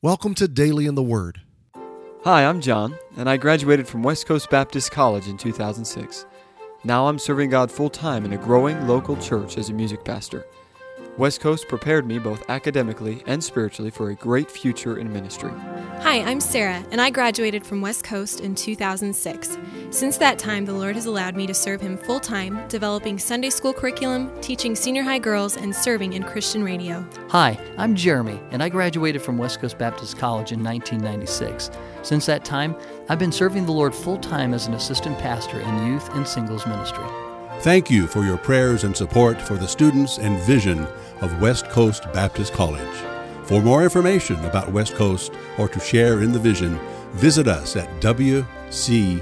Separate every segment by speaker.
Speaker 1: Welcome to Daily in the Word.
Speaker 2: Hi, I'm John, and I graduated from West Coast Baptist College in 2006. Now I'm serving God full-time in a growing local church as a music pastor. West Coast prepared me both academically and spiritually for a great future in ministry.
Speaker 3: Hi, I'm Sarah, and I graduated from West Coast in 2006. Since that time, the Lord has allowed me to serve Him full-time, developing Sunday school curriculum, teaching senior high girls, and serving in Christian radio.
Speaker 4: Hi, I'm Jeremy, and I graduated from West Coast Baptist College in 1996. Since that time, I've been serving the Lord full-time as an assistant pastor in youth and singles ministry.
Speaker 5: Thank you for your prayers and support for the students and vision of West Coast Baptist College. For more information about West Coast or to share in the vision, visit us at wcbc.edu.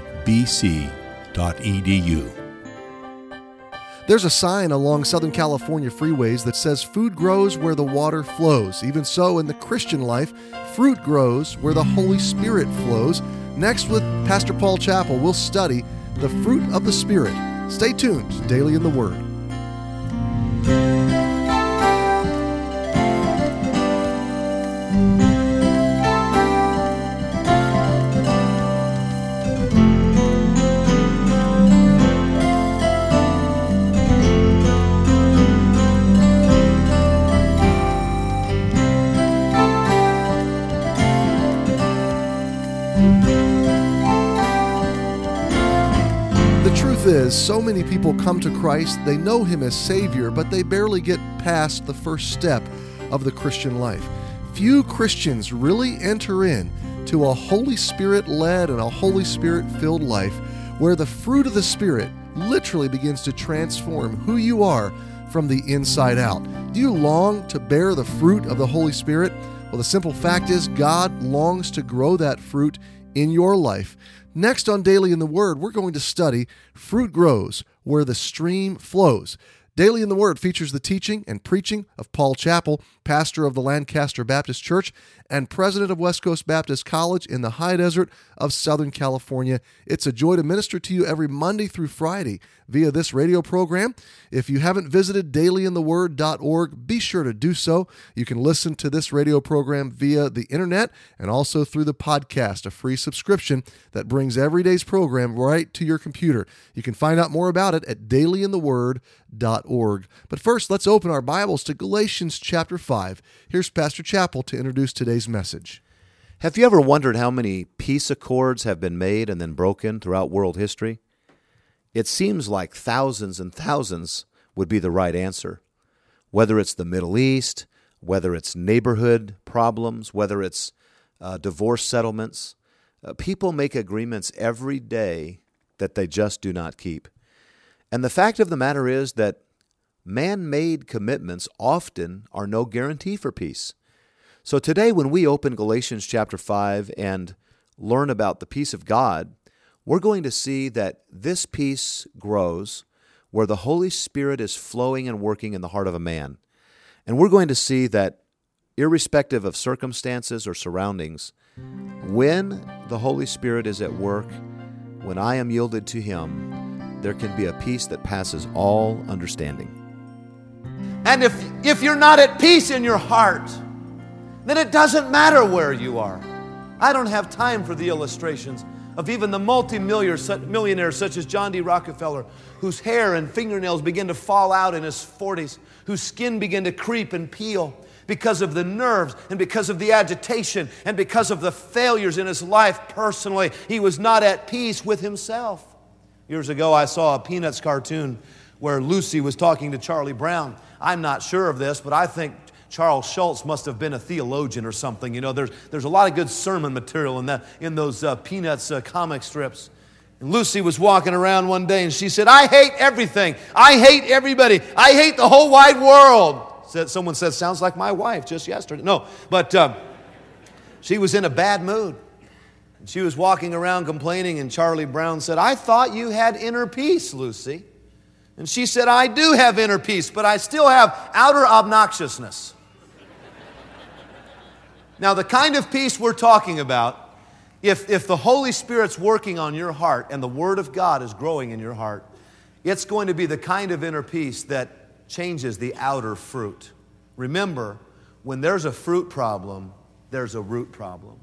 Speaker 1: There's a sign along Southern California freeways that says food grows where the water flows. Even so, in the Christian life, fruit grows where the Holy Spirit flows. Next, with Pastor Paul Chappell, we'll study the fruit of the Spirit. Stay tuned to Daily in the Word. Is so many people come to Christ, they know Him as Savior, but they barely get past the first step of the Christian life. Few Christians really enter in to a Holy Spirit-led and a Holy Spirit-filled life where the fruit of the Spirit literally begins to transform who you are from the inside out. Do you long to bear the fruit of the Holy Spirit? Well, the simple fact is God longs to grow that fruit in your life. Next on Daily in the Word, we're going to study Fruit Grows Where the Stream Flows. Daily in the Word features the teaching and preaching of Paul Chappell, pastor of the Lancaster Baptist Church and president of West Coast Baptist College in the high desert of Southern California. It's a joy to minister to you every Monday through Friday via this radio program. If you haven't visited dailyintheword.org, be sure to do so. You can listen to this radio program via the internet and also through the podcast, a free subscription that brings every day's program right to your computer. You can find out more about it at dailyintheword.org. But first, let's open our Bibles to Galatians chapter 5. Here's Pastor Chappell to introduce today's message.
Speaker 6: Have you ever wondered how many peace accords have been made and then broken throughout world history? It seems like thousands and thousands would be the right answer. Whether it's the Middle East, whether it's neighborhood problems, whether it's divorce settlements, people make agreements every day that they just do not keep. And the fact of the matter is that man-made commitments often are no guarantee for peace. So today when we open Galatians chapter 5 and learn about the peace of God, we're going to see that this peace grows where the Holy Spirit is flowing and working in the heart of a man. And we're going to see that irrespective of circumstances or surroundings, when the Holy Spirit is at work, when I am yielded to Him, there can be a peace that passes all understanding.
Speaker 7: And if you're not at peace in your heart, then it doesn't matter where you are. I don't have time for the illustrations of even the multi-millionaires such as John D. Rockefeller, whose hair and fingernails begin to fall out in his 40s, whose skin began to creep and peel because of the nerves and because of the agitation and because of the failures in his life personally. He was not at peace with himself. Years ago, I saw a Peanuts cartoon where Lucy was talking to Charlie Brown. I'm not sure of this, but I think Charles Schultz must have been a theologian or something. You know, there's a lot of good sermon material in those Peanuts comic strips. And Lucy was walking around one day and she said, "I hate everything. I hate everybody. I hate the whole wide world." Someone said, "Sounds like my wife just yesterday." No, but she was in a bad mood. And she was walking around complaining, and Charlie Brown said, "I thought you had inner peace, Lucy." And she said, "I do have inner peace, but I still have outer obnoxiousness." Now, the kind of peace we're talking about, if the Holy Spirit's working on your heart and the Word of God is growing in your heart, it's going to be the kind of inner peace that changes the outer fruit. Remember, when there's a fruit problem, there's a root problem.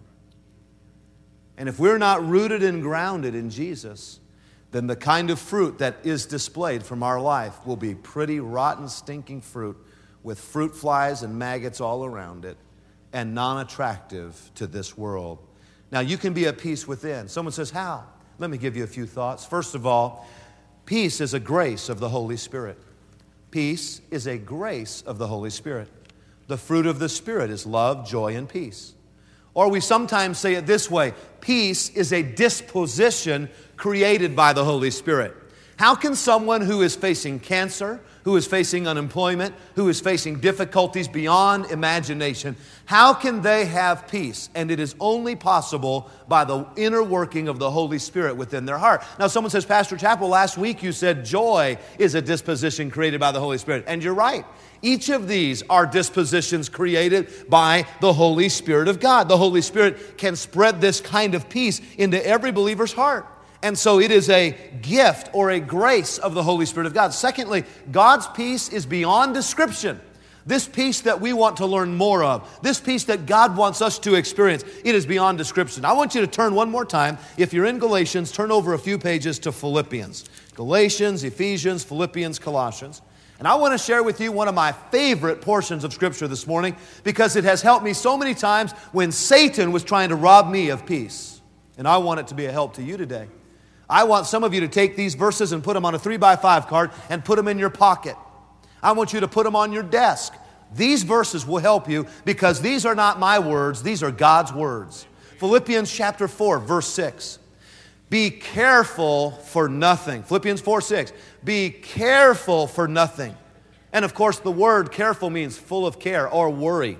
Speaker 7: And if we're not rooted and grounded in Jesus, then the kind of fruit that is displayed from our life will be pretty rotten, stinking fruit with fruit flies and maggots all around it and non-attractive to this world. Now, you can be at peace within. Someone says, how? Let me give you a few thoughts. First of all, peace is a grace of the Holy Spirit. Peace is a grace of the Holy Spirit. The fruit of the Spirit is love, joy, and peace. Or we sometimes say it this way, peace is a disposition created by the Holy Spirit. How can someone who is facing cancer, who is facing unemployment, who is facing difficulties beyond imagination, how can they have peace? And it is only possible by the inner working of the Holy Spirit within their heart. Now, someone says, Pastor Chappell, last week you said joy is a disposition created by the Holy Spirit. And you're right. Each of these are dispositions created by the Holy Spirit of God. The Holy Spirit can spread this kind of peace into every believer's heart. And so it is a gift or a grace of the Holy Spirit of God. Secondly, God's peace is beyond description. This peace that we want to learn more of, this peace that God wants us to experience, it is beyond description. I want you to turn one more time. If you're in Galatians, turn over a few pages to Philippians. Galatians, Ephesians, Philippians, Colossians. And I want to share with you one of my favorite portions of Scripture this morning because it has helped me so many times when Satan was trying to rob me of peace. And I want it to be a help to you today. I want some of you to take these verses and put them on a 3x5 card and put them in your pocket. I want you to put them on your desk. These verses will help you because these are not my words, these are God's words. Philippians chapter 4, verse 6. Be careful for nothing. Philippians 4:6. Be careful for nothing. And of course, the word careful means full of care or worry.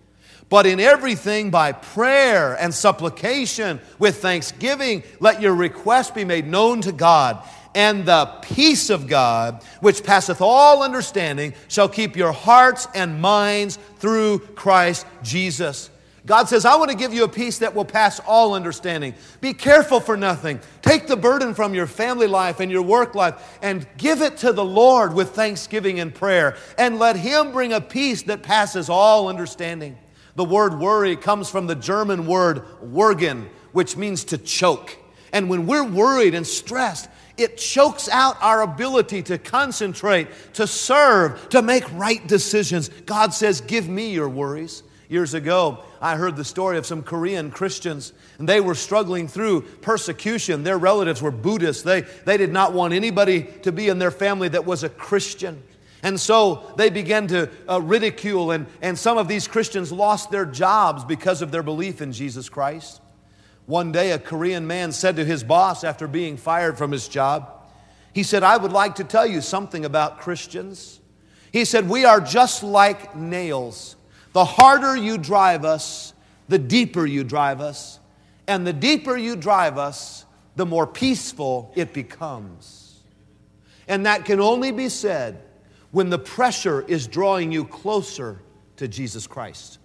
Speaker 7: But in everything by prayer and supplication with thanksgiving, let your requests be made known to God. And the peace of God, which passeth all understanding, shall keep your hearts and minds through Christ Jesus. God says, I want to give you a peace that will pass all understanding. Be careful for nothing. Take the burden from your family life and your work life and give it to the Lord with thanksgiving and prayer. And let Him bring a peace that passes all understanding. The word worry comes from the German word würgen, which means to choke. And when we're worried and stressed, it chokes out our ability to concentrate, to serve, to make right decisions. God says, give me your worries. Years ago, I heard the story of some Korean Christians, and they were struggling through persecution. Their relatives were Buddhists. They did not want anybody to be in their family that was a Christian. And so they began to ridicule, and some of these Christians lost their jobs because of their belief in Jesus Christ. One day, a Korean man said to his boss after being fired from his job, he said, I would like to tell you something about Christians. He said, we are just like nails. The harder you drive us, the deeper you drive us. And the deeper you drive us, the more peaceful it becomes. And that can only be said when the pressure is drawing you closer to Jesus Christ.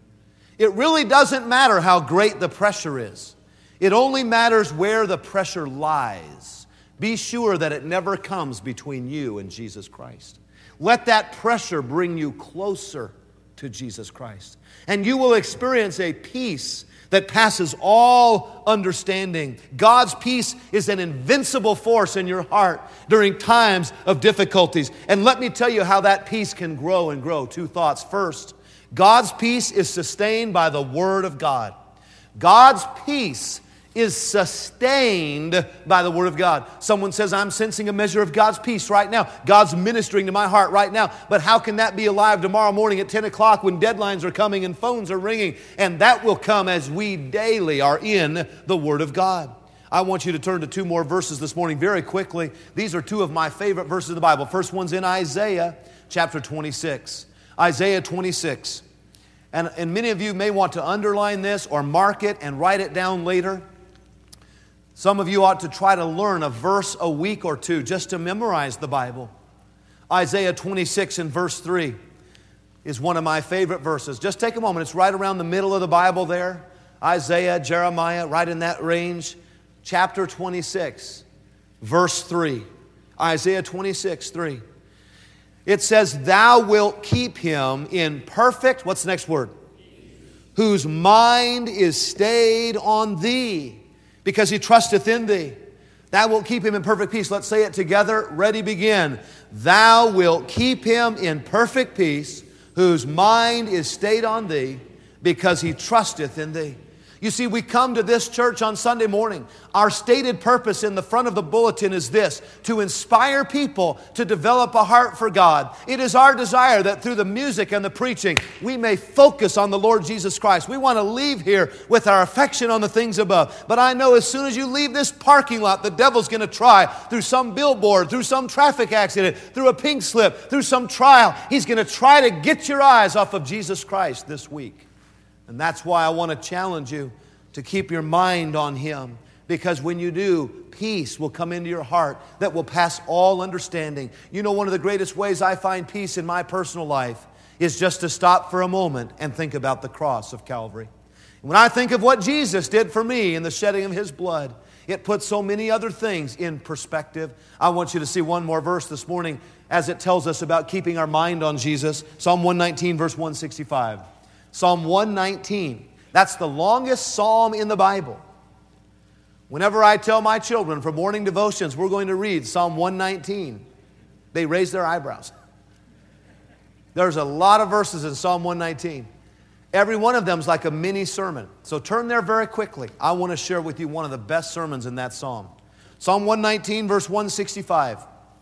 Speaker 7: It really doesn't matter how great the pressure is. It only matters where the pressure lies. Be sure that it never comes between you and Jesus Christ. Let that pressure bring you closer to Jesus Christ. And you will experience a peace that passes all understanding. God's peace is an invincible force in your heart during times of difficulties. And let me tell you how that peace can grow and grow. Two thoughts. First, God's peace is sustained by the Word of God. God's peace is sustained by the Word of God. Someone says, I'm sensing a measure of God's peace right now. God's ministering to my heart right now. But how can that be alive tomorrow morning at 10 o'clock when deadlines are coming and phones are ringing? And that will come as we daily are in the Word of God. I want you to turn to two more verses this morning very quickly. These are two of my favorite verses of the Bible. First one's in Isaiah chapter 26. Isaiah 26. And many of you may want to underline this or mark it and write it down later. Some of you ought to try to learn a verse a week or two just to memorize the Bible. Isaiah 26 and verse 3 is one of my favorite verses. Just take a moment. It's right around the middle of the Bible there. Isaiah, Jeremiah, right in that range. Chapter 26, verse 3. Isaiah 26, 3. It says, Thou wilt keep him in perfect, what's the next word? whose mind is stayed on thee, because he trusteth in thee. Thou wilt keep him in perfect peace. Let's say it together. Ready, begin. Thou wilt keep him in perfect peace, whose mind is stayed on thee, because he trusteth in thee. You see, we come to this church on Sunday morning. Our stated purpose in the front of the bulletin is this: to inspire people to develop a heart for God. It is our desire that through the music and the preaching, we may focus on the Lord Jesus Christ. We want to leave here with our affection on the things above. But I know as soon as you leave this parking lot, the devil's going to try, through some billboard, through some traffic accident, through a pink slip, through some trial, he's going to try to get your eyes off of Jesus Christ this week. And that's why I want to challenge you to keep your mind on Him. Because when you do, peace will come into your heart that will pass all understanding. You know, one of the greatest ways I find peace in my personal life is just to stop for a moment and think about the cross of Calvary. When I think of what Jesus did for me in the shedding of His blood, it puts so many other things in perspective. I want you to see one more verse this morning as it tells us about keeping our mind on Jesus. Psalm 119, verse 165. Psalm 119. That's the longest psalm in the Bible. Whenever I tell my children for morning devotions, we're going to read Psalm 119, they raise their eyebrows. There's a lot of verses in Psalm 119. Every one of them is like a mini sermon. So turn there very quickly. I want to share with you one of the best sermons in that psalm. Psalm 119, verse 165.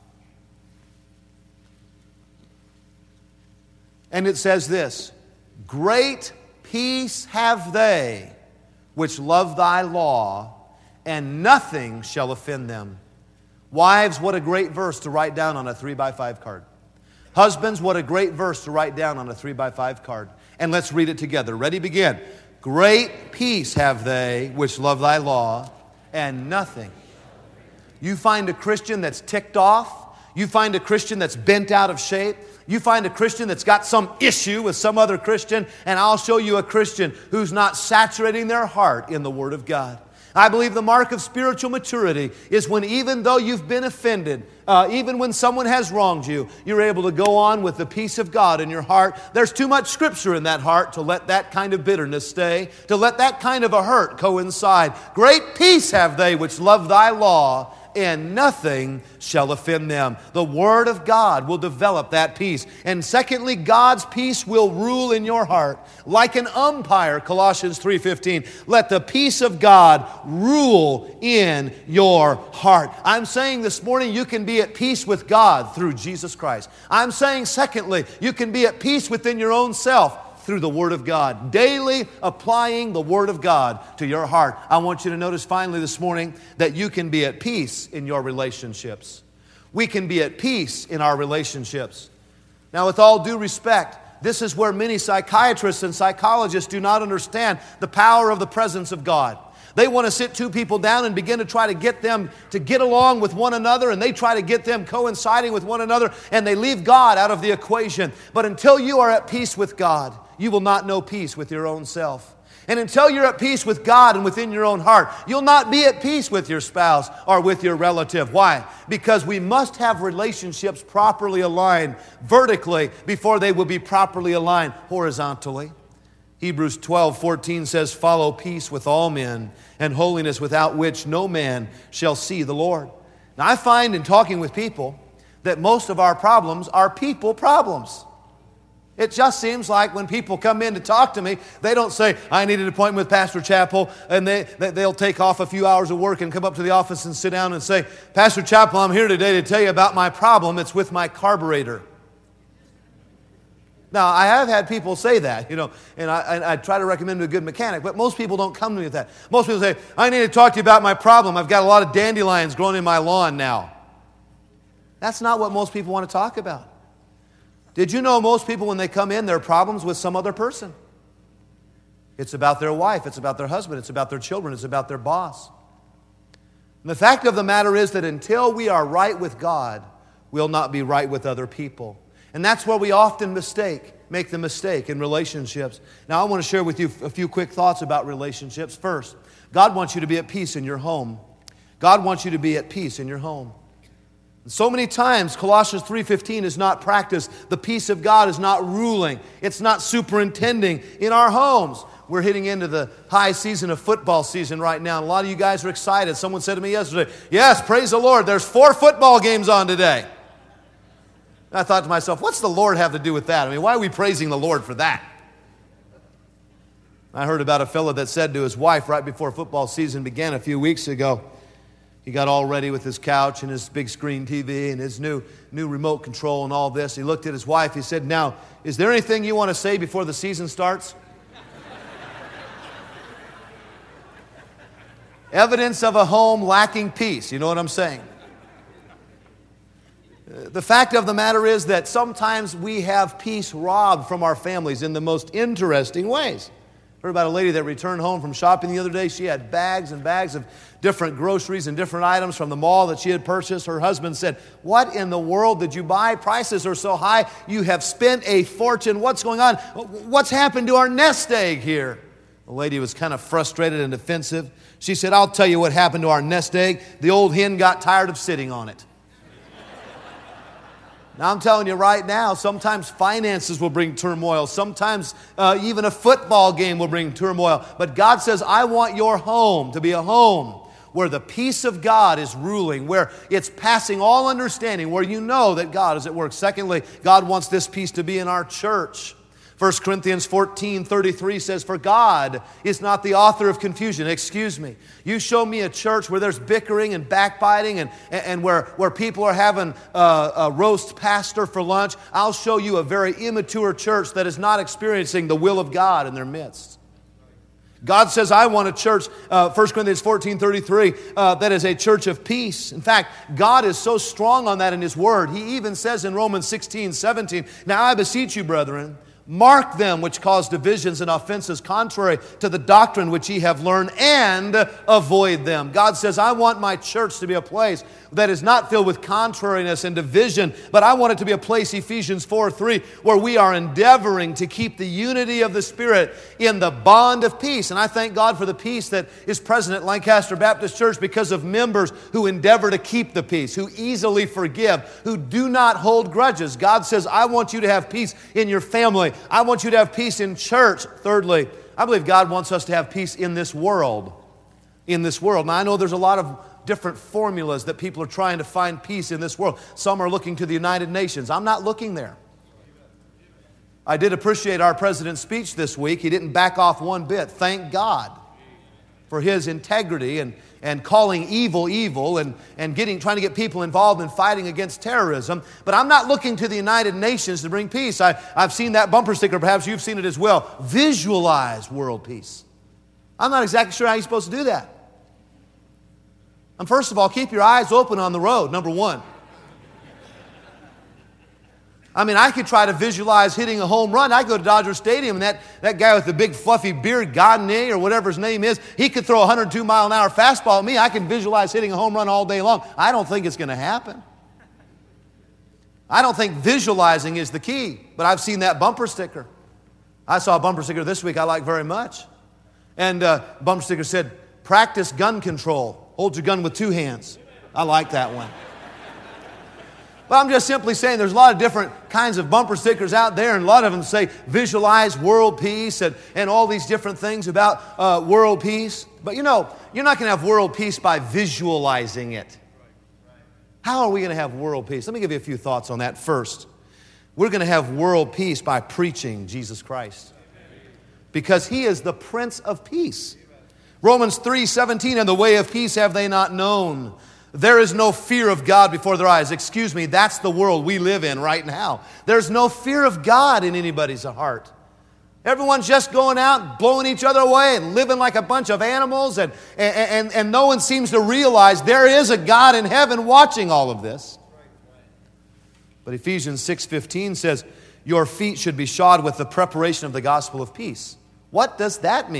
Speaker 7: And it says this: Great peace have they which love thy law, and nothing shall offend them. Wives, what a great verse to write down on a 3x5 card. Husbands, what a great verse to write down on a 3x5 card. And let's read it together. Ready, begin. Great peace have they which love thy law, and nothing. You find a Christian that's ticked off. You find a Christian that's bent out of shape. You find a Christian that's got some issue with some other Christian, and I'll show you a Christian who's not saturating their heart in the Word of God. I believe the mark of spiritual maturity is when, even though you've been offended, even when someone has wronged you, you're able to go on with the peace of God in your heart. There's too much Scripture in that heart to let that kind of bitterness stay, to let that kind of a hurt coincide. Great peace have they which love thy law, and nothing shall offend them. The Word of God will develop that peace. And secondly, God's peace will rule in your heart. Like an umpire, Colossians 3:15, let the peace of God rule in your heart. I'm saying this morning you can be at peace with God through Jesus Christ. I'm saying secondly, you can be at peace within your own self through the Word of God, daily applying the Word of God to your heart. I want you to notice finally this morning that you can be at peace in your relationships. We can be at peace in our relationships. Now, with all due respect, this is where many psychiatrists and psychologists do not understand the power of the presence of God. They want to sit two people down and begin to try to get them to get along with one another, and they try to get them coinciding with one another, and they leave God out of the equation. But until you are at peace with God, you will not know peace with your own self. And until you're at peace with God and within your own heart, you'll not be at peace with your spouse or with your relative. Why? Because we must have relationships properly aligned vertically before they will be properly aligned horizontally. Hebrews 12:14 says, follow peace with all men and holiness, without which no man shall see the Lord. Now, I find in talking with people that most of our problems are people problems. It just seems like when people come in to talk to me, they don't say, I need an appointment with Pastor Chappell, and they'll take off a few hours of work and come up to the office and sit down and say, Pastor Chappell, I'm here today to tell you about my problem. It's with my carburetor. Now, I have had people say that, and I try to recommend a good mechanic, but most people don't come to me with that. Most people say, I need to talk to you about my problem. I've got a lot of dandelions growing in my lawn now. That's not what most people want to talk about. Did you know most people, when they come in, their problems with some other person? It's about their wife, it's about their husband, it's about their children, it's about their boss. And the fact of the matter is that until we are right with God, we'll not be right with other people. And that's where we often make the mistake in relationships. Now, I want to share with you a few quick thoughts about relationships. First, God wants you to be at peace in your home. God wants you to be at peace in your home. So many times, Colossians 3:15 is not practiced. The peace of God is not ruling. It's not superintending in our homes. we're hitting into the high season of football season right now. And a lot of you guys are excited. Someone said to me yesterday, yes, praise the Lord, there's 4 football games on today. And I thought to myself, what's the Lord have to do with that? I mean, why are we praising the Lord for that? I heard about a fellow that said to his wife right before football season began a few weeks ago, he got all ready with his couch and his big screen TV and his new remote control and all this. He looked at his wife. He said, now, is there anything you want to say before the season starts? Evidence of a home lacking peace. You know what I'm saying? The fact of the matter is that sometimes we have peace robbed from our families in the most interesting ways. Heard about a lady that returned home from shopping the other day. She had bags and bags of different groceries and different items from the mall that she had purchased. Her husband said, what in the world did you buy? Prices are so high. You have spent a fortune. What's going on? What's happened to our nest egg here? The lady was kind of frustrated and defensive. She said, I'll tell you what happened to our nest egg. The old hen got tired of sitting on it. Now, I'm telling you right now, sometimes finances will bring turmoil. Sometimes even a football game will bring turmoil. But God says, I want your home to be a home where the peace of God is ruling, where it's passing all understanding, where you know that God is at work. Secondly, God wants this peace to be in our church. 1 Corinthians 14:33 says, for God is not the author of confusion. Excuse me. You show me a church where there's bickering and backbiting and where people are having a roast pastor for lunch. I'll show you a very immature church that is not experiencing the will of God in their midst. God says, I want a church, 1 Corinthians 14:33, that is a church of peace. In fact, God is so strong on that in His Word. He even says in Romans 16:17, now I beseech you, brethren, mark them which cause divisions and offenses contrary to the doctrine which ye have learned, and avoid them. God says, I want my church to be a place that is not filled with contrariness and division, but I want it to be a place, Ephesians 4:3, where we are endeavoring to keep the unity of the Spirit in the bond of peace. And I thank God for the peace that is present at Lancaster Baptist Church because of members who endeavor to keep the peace, who easily forgive, who do not hold grudges. God says, I want you to have peace in your family. I want you to have peace in church. Thirdly, I believe God wants us to have peace in this world. In this world. Now, I know there's a lot of different formulas that people are trying to find peace in this world. Some are looking to the United Nations. I'm not looking there. I did appreciate our president's speech this week. He didn't back off one bit. Thank God for his integrity and calling evil evil and trying to get people involved in fighting against terrorism. But I'm not looking to the United Nations to bring peace. I've seen that bumper sticker. Perhaps you've seen it as well. Visualize world peace. I'm not exactly sure how you're supposed to do that. And first of all, keep your eyes open on the road, number one. I mean, I could try to visualize hitting a home run. I go to Dodger Stadium, and that guy with the big fluffy beard, Gagne or whatever his name is, he could throw a 102-mile-an-hour fastball at me. I can visualize hitting a home run all day long. I don't think it's going to happen. I don't think visualizing is the key, but I've seen that bumper sticker. I saw a bumper sticker this week I like very much. And bumper sticker said, practice gun control. Hold your gun with 2 hands. I like that one. But I'm just simply saying there's a lot of different kinds of bumper stickers out there, and a lot of them say visualize world peace and all these different things about world peace. But you know, you're not going to have world peace by visualizing it. How are we going to have world peace? Let me give you a few thoughts on that. First, we're going to have world peace by preaching Jesus Christ, because He is the Prince of Peace. Romans 3:17, and the way of peace have they not known. There is no fear of God before their eyes. Excuse me, that's the world we live in right now. There's no fear of God in anybody's heart. Everyone's just going out, blowing each other away and living like a bunch of animals, and no one seems to realize there is a God in heaven watching all of this. But Ephesians 6:15 says, your feet should be shod with the preparation of the gospel of peace. What does that mean?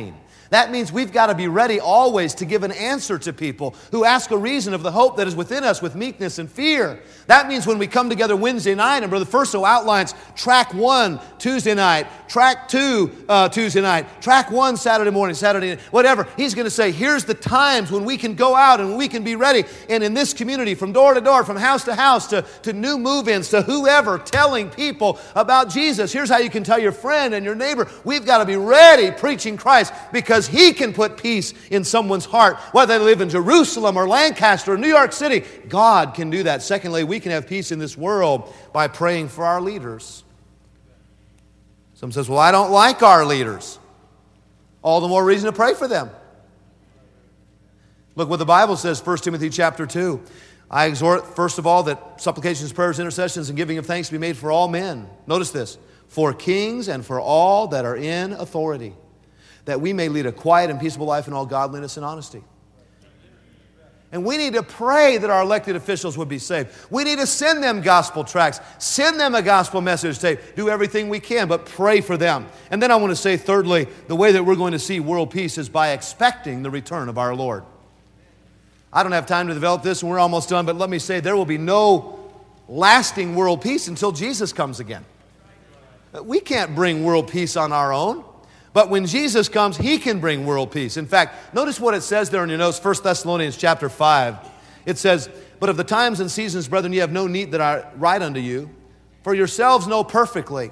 Speaker 7: That means we've got to be ready always to give an answer to people who ask a reason of the hope that is within us with meekness and fear. That means when we come together Wednesday night, and Brother Furso outlines track 1 Tuesday night, track 2 Tuesday night, track 1 Saturday morning, Saturday night, whatever. He's going to say, here's the times when we can go out and we can be ready. And in this community, from door to door, from house to house, to new move-ins, to whoever, telling people about Jesus. Here's how you can tell your friend and your neighbor. We've got to be ready preaching Christ, because He can put peace in someone's heart, whether they live in Jerusalem or Lancaster or New York City. God can do that. Secondly, we can have peace in this world by praying for our leaders. Some says, well, I don't like our leaders. All the more reason to pray for them. Look what the Bible says, 1 Timothy chapter 2. I exhort, first of all, that supplications, prayers, intercessions, and giving of thanks be made for all men. Notice this. For kings and for all that are in authority, that we may lead a quiet and peaceable life in all godliness and honesty. And we need to pray that our elected officials would be saved. We need to send them gospel tracts, send them a gospel message tape, do everything we can, but pray for them. And then I want to say, thirdly, the way that we're going to see world peace is by expecting the return of our Lord. I don't have time to develop this, and we're almost done, but let me say there will be no lasting world peace until Jesus comes again. We can't bring world peace on our own. But when Jesus comes, He can bring world peace. In fact, notice what it says there in your notes, 1 Thessalonians chapter 5. It says, but of the times and seasons, brethren, ye have no need that I write unto you, for yourselves know perfectly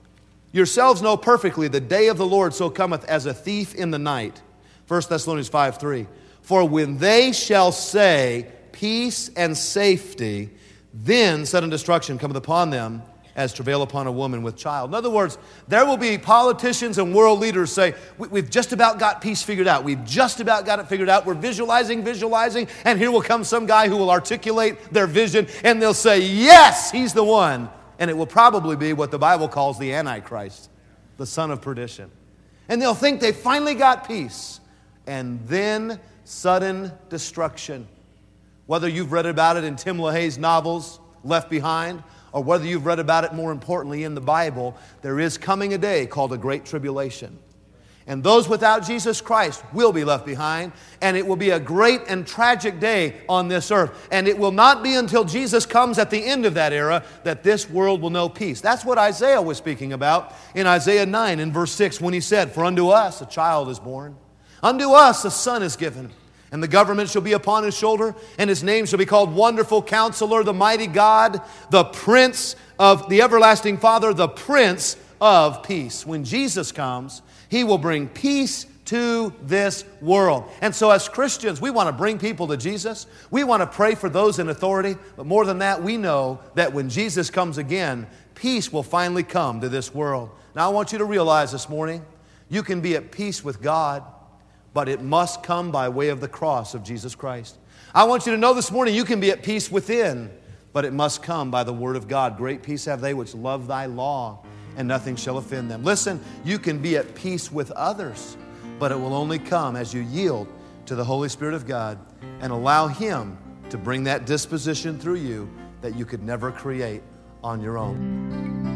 Speaker 7: the day of the Lord so cometh as a thief in the night. 1 Thessalonians 5:3. For when they shall say, peace and safety, then sudden destruction cometh upon them, as travail upon a woman with child. In other words, there will be politicians and world leaders say, we've just about got peace figured out. We've just about got it figured out. We're visualizing, and here will come some guy who will articulate their vision, and they'll say, yes, he's the one. And it will probably be what the Bible calls the Antichrist, the son of perdition. And they'll think they finally got peace. And then sudden destruction. Whether you've read about it in Tim LaHaye's novels, Left Behind, or whether you've read about it more importantly in the Bible, there is coming a day called a Great Tribulation. And those without Jesus Christ will be left behind, and it will be a great and tragic day on this earth. And it will not be until Jesus comes at the end of that era that this world will know peace. That's what Isaiah was speaking about in Isaiah 9 in verse 6 when he said, for unto us a child is born, unto us a son is given, and the government shall be upon His shoulder, and His name shall be called Wonderful Counselor, the Mighty God, the Prince of the Everlasting Father, the Prince of Peace. When Jesus comes, He will bring peace to this world. And so as Christians, we want to bring people to Jesus. We want to pray for those in authority. But more than that, we know that when Jesus comes again, peace will finally come to this world. Now I want you to realize this morning, you can be at peace with God, but it must come by way of the cross of Jesus Christ. I want you to know this morning you can be at peace within, but it must come by the Word of God. Great peace have they which love Thy law, and nothing shall offend them. Listen, you can be at peace with others, but it will only come as you yield to the Holy Spirit of God and allow Him to bring that disposition through you that you could never create on your own.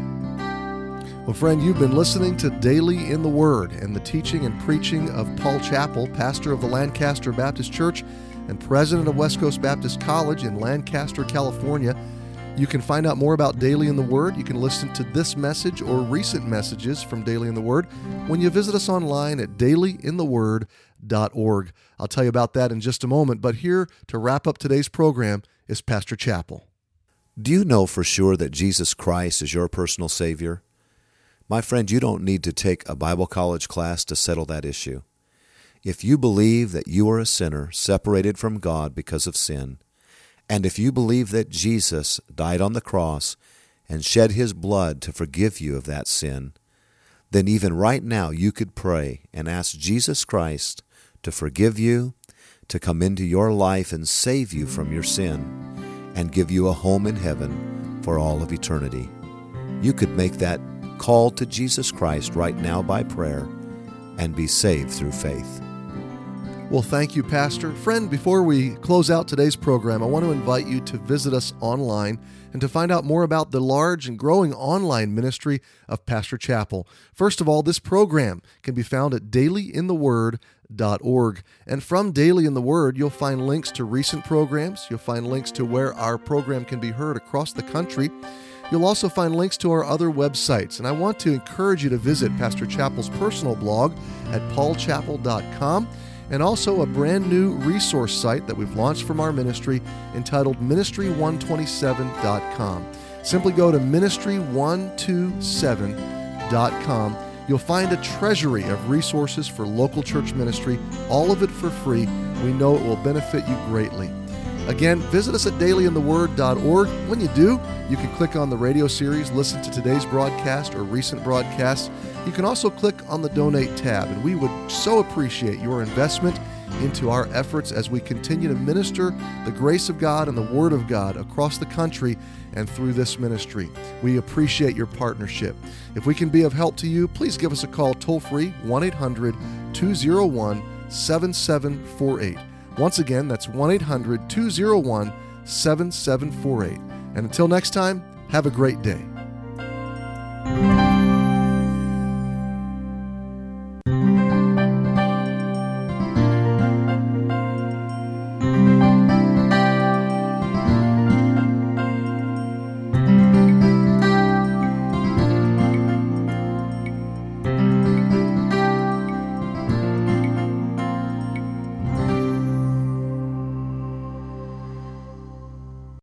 Speaker 1: Well, friend, you've been listening to Daily in the Word and the teaching and preaching of Paul Chappell, pastor of the Lancaster Baptist Church and president of West Coast Baptist College in Lancaster, California. You can find out more about Daily in the Word. You can listen to this message or recent messages from Daily in the Word when you visit us online at dailyintheword.org. I'll tell you about that in just a moment, but here to wrap up today's program is Pastor Chappell.
Speaker 6: Do you know for sure that Jesus Christ is your personal Savior? My friend, you don't need to take a Bible college class to settle that issue. If you believe that you are a sinner separated from God because of sin, and if you believe that Jesus died on the cross and shed His blood to forgive you of that sin, then even right now you could pray and ask Jesus Christ to forgive you, to come into your life and save you from your sin, and give you a home in heaven for all of eternity. You could make that call to Jesus Christ right now by prayer and be saved through faith.
Speaker 1: Well, thank you, Pastor. Friend, before we close out today's program, I want to invite you to visit us online and to find out more about the large and growing online ministry of Pastor Chappell. First of all, this program can be found at dailyintheword.org. And from Daily in the Word, you'll find links to recent programs. You'll find links to where our program can be heard across the country. You'll also find links to our other websites. And I want to encourage you to visit Pastor Chappell's personal blog at paulchappell.com. and also a brand new resource site that we've launched from our ministry entitled ministry127.com. Simply go to ministry127.com. You'll find a treasury of resources for local church ministry, all of it for free. We know it will benefit you greatly. Again, visit us at dailyintheword.org. When you do, you can click on the radio series, listen to today's broadcast or recent broadcasts. You can also click on the Donate tab, and we would so appreciate your investment into our efforts as we continue to minister the grace of God and the Word of God across the country and through this ministry. We appreciate your partnership. If we can be of help to you, please give us a call toll-free, 1-800-201-7748. Once again, that's 1-800-201-7748. And until next time, have a great day.